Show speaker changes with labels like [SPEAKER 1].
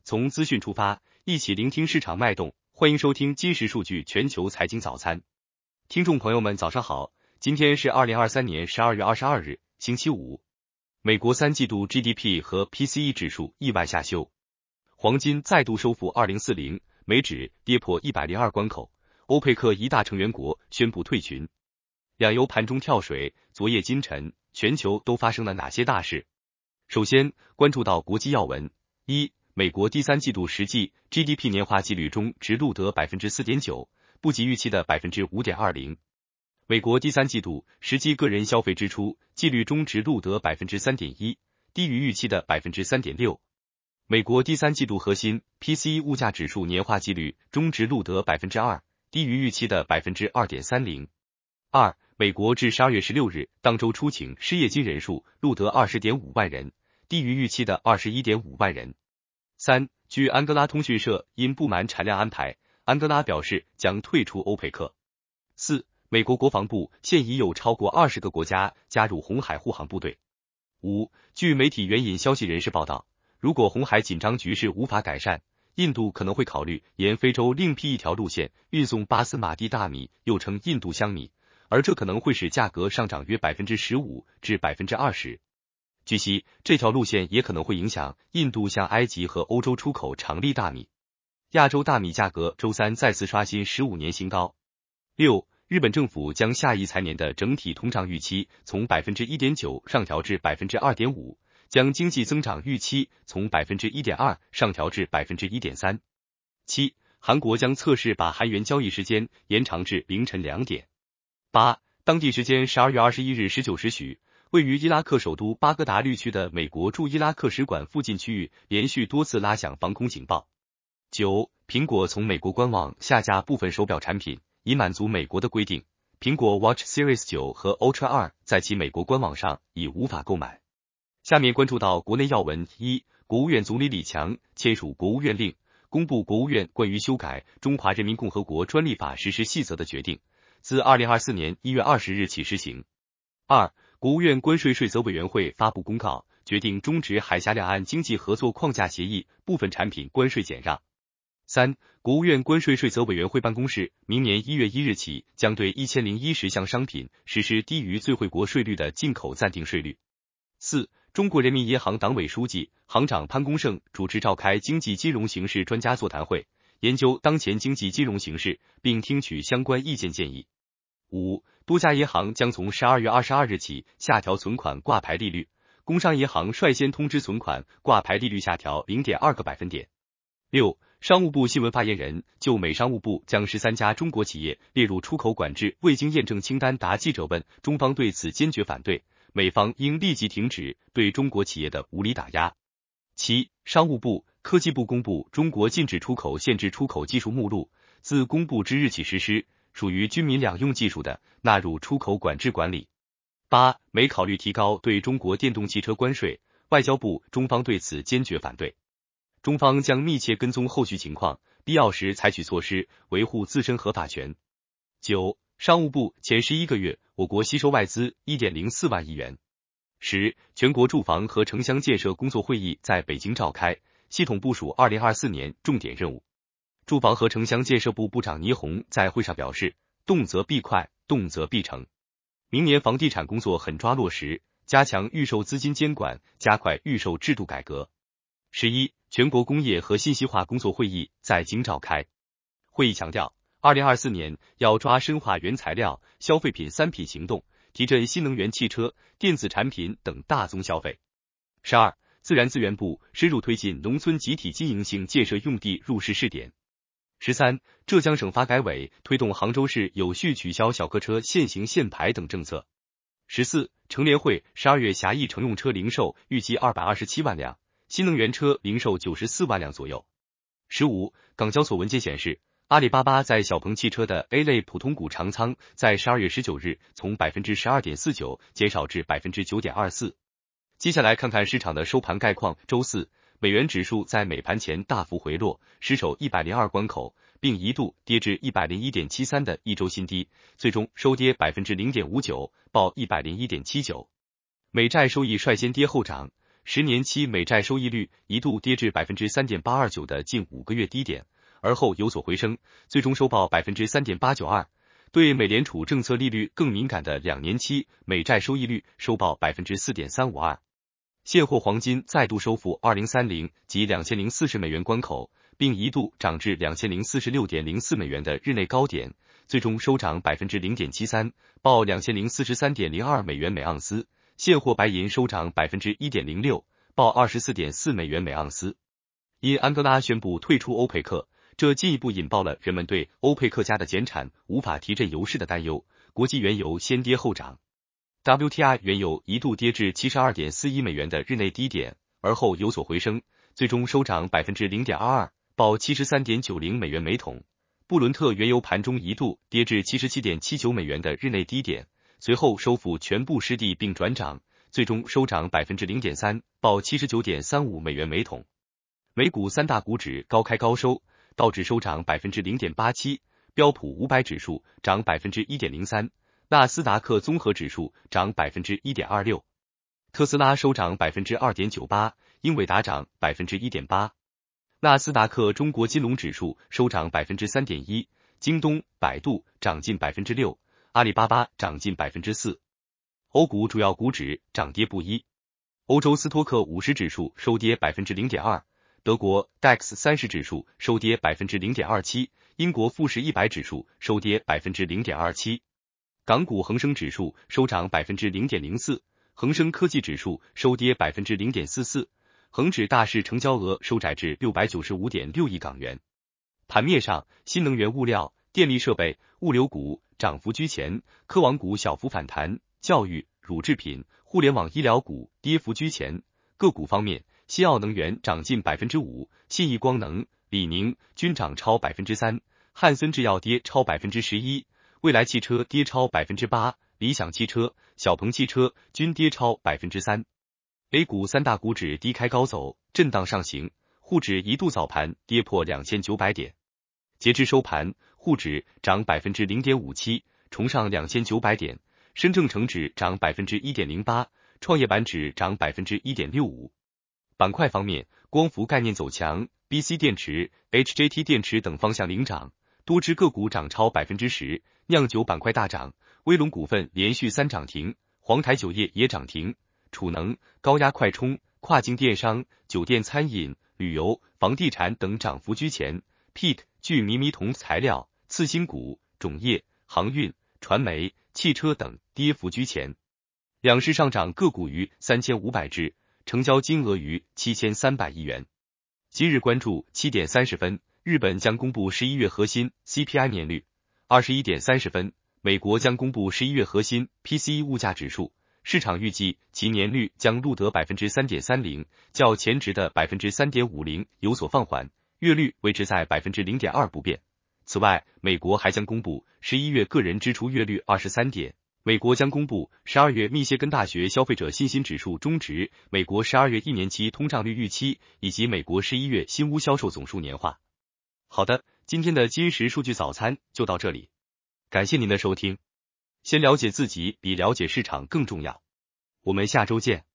[SPEAKER 1] 从资讯出发，一起聆听市场脉动。欢迎收听今时数据全球财经早餐。听众朋友们，早上好，今天是2023年12月22日，星期五。美国三季度 GDP 和 PCE 指数意外下修，黄金再度收复2040，美指跌破102关口。欧佩克一大成员国宣布退群，两油盘中跳水，昨夜今晨，全球都发生了哪些大事？首先关注到国际要闻。一、美国第三季度实际 GDP 年化季率中值录得 4.9%， 不及预期的 5.20%。美国第三季度实际个人消费支出季率中值录得 3.1%， 低于预期的 3.6%。美国第三季度核心 PCE 物价指数年化季率中值录得 2%， 低于预期的 2.30%。二、美国至12月16日当周出请失业金人数录得 20.5 万人，低于预期的 21.5 万人。三、据安哥拉通讯社因不满产量安排，安哥拉表示将退出欧佩克。四、美国国防部现已有超过20个国家加入红海护航部队。五、据媒体援引消息人士报道，如果红海紧张局势无法改善，印度可能会考虑沿非洲另辟一条路线运送巴斯马蒂大米，又称印度香米，而这可能会使价格上涨约 15% 至 20%。据悉，这条路线也可能会影响印度向埃及和欧洲出口常粒大米。亚洲大米价格周三再次刷新15年新高。六、日本政府将下一财年的整体通胀预期从 1.9% 上调至 2.5%， 将经济增长预期从 1.2% 上调至 1.3%。七、韩国将测试把韩元交易时间延长至凌晨2点。八、当地时间12月21日19时许，位于伊拉克首都巴格达绿区的美国驻伊拉克使馆附近区域连续多次拉响防空警报。九、苹果从美国官网下架部分手表产品，以满足美国的规定。苹果 Watch Series 9和 Ultra 2在其美国官网上已无法购买。下面关注到国内要闻。一、国务院总理李强签署国务院令，公布国务院关于修改《中华人民共和国专利法实施细则》的决定，自2024年1月20日起施行。二、国务院关税税则委员会发布公告，决定终止海峡两岸经济合作框架协议部分产品关税减让。三、国务院关税税则委员会办公室明年1月1日起将对1010项商品实施低于最惠国税率的进口暂定税率。四、中国人民银行党委书记、行长潘功胜主持召开经济金融形势专家座谈会，研究当前经济金融形势，并听取相关意见建议。五、多家银行将从12月22日起下调存款挂牌利率，工商银行率先通知存款挂牌利率下调 0.2 个百分点。六、商务部新闻发言人就美商务部将13家中国企业列入出口管制未经验证清单答记者问，中方对此坚决反对，美方应立即停止对中国企业的无理打压。七、商务部、科技部公布中国禁止出口限制出口技术目录，自公布之日起实施，属于军民两用技术的纳入出口管制管理。八、美考虑提高对中国电动汽车关税，外交部、中方对此坚决反对。中方将密切跟踪后续情况，必要时采取措施维护自身合法权。九、商务部前11个月我国吸收外资 1.04 万亿元。十、全国住房和城乡建设工作会议在北京召开，系统部署2024年重点任务。住房和城乡建设部部长倪虹在会上表示，动则必快，动则必成。明年房地产工作狠抓落实，加强预售资金监管，加快预售制度改革。11、全国工业和信息化工作会议在京召开。会议强调，2024年要抓深化原材料、消费品3品行动，提振新能源汽车、电子产品等大宗消费。12、自然资源部深入推进农村集体经营性建设用地入市试点。13、浙江省发改委推动杭州市有序取消小客车限行限牌等政策。14、乘联会12月狭义乘用车零售预计227万辆，新能源车零售94万辆左右。15、港交所文件显示，阿里巴巴在小鹏汽车的 A 类普通股长仓在12月19日从 12.49% 减少至 9.24%。接下来看看市场的收盘概况。周四，美元指数在美盘前大幅回落，失守102关口，并一度跌至 101.73 的一周新低，最终收跌 0.59%， 报 101.79。美债收益率先跌后涨， 10年期美债收益率一度跌至 3.829% 的近5个月低点，而后有所回升，最终收报 3.892%。对美联储政策利率更敏感的2年期美债收益率收报 4.352%。现货黄金再度收复2030及2040美元关口，并一度涨至 2046.04 美元的日内高点，最终收涨 0.73%， 报 2043.02 美元每盎司。现货白银收涨 1.06%， 报 24.4 美元每盎司。因安哥拉宣布退出欧佩克，这进一步引爆了人们对欧佩克家的减产无法提振油市的担忧，国际原油先跌后涨。WTI 原油一度跌至 72.41 美元的日内低点，而后有所回升，最终收涨 0.22%， 报 73.90 美元每桶。布伦特原油盘中一度跌至 77.79 美元的日内低点，随后收复全部失地并转涨，最终收涨 0.3%， 报 79.35 美元每桶。美股三大股指高开高收，道指收涨 0.87%， 标普500指数涨 1.03%， 纳斯达克综合指数涨 1.26%， 特斯拉收涨 2.98%， 英伟达涨 1.8%。纳斯达克中国金龙指数收涨 3.1%， 京东、百度涨近 6%， 阿里巴巴涨近 4%。欧股主要股指涨跌不一，欧洲斯托克50指数收跌 0.2%， 德国 DAX 30指数收跌 0.27%， 英国富时100指数收跌 0.27%。港股恒生指数收涨 0.04%， 恒生科技指数收跌 0.44%， 恒指大市成交额收窄至 695.6 亿港元。盘面上，新能源物料、电力设备、物流股涨幅居前，科网股小幅反弹，教育、乳制品、互联网医疗股跌幅居前。个股方面，新奥能源涨近 5%， 信义光能、李宁均涨超 3%， 汉森制药跌超 11%， 蔚来汽车跌超 8%， 理想汽车、小鹏汽车均跌超 3%。A 股三大股指低开高走，震荡上行，沪指一度早盘跌破2900点。截至收盘，沪指涨 0.57%， 重上2900点，深证成指涨 1.08%， 创业板指涨 1.65%。板块方面，光伏概念走强， BC 电池、HJT 电池等方向领涨，多只个股涨超 10%， 酿酒板块大涨，威龙股份连续3涨停，黄台酒业也涨停，储能、高压快充、跨境电商、酒店餐饮、旅游、房地产等涨幅居前。PEEK、聚醚铜材料、次新股、种业、航运、传媒、汽车等跌幅居前。两市上涨个股逾3500只，成交金额逾7300亿元。今日关注7点30分，日本将公布11月核心 CPI 年率。21点30分，美国将公布11月核心 PCE 物价指数，市场预计其年率将录得 3.30%， 较前值的 3.50% 有所放缓，月率维持在 0.2% 不变。此外，美国还将公布11月个人支出月率23点。美国将公布12月密歇根大学消费者信心指数终值，美国12月1年期通胀率预期，以及美国11月新屋销售总数年化。好的，今天的今时数据早餐就到这里，感谢您的收听。先了解自己比了解市场更重要。我们下周见。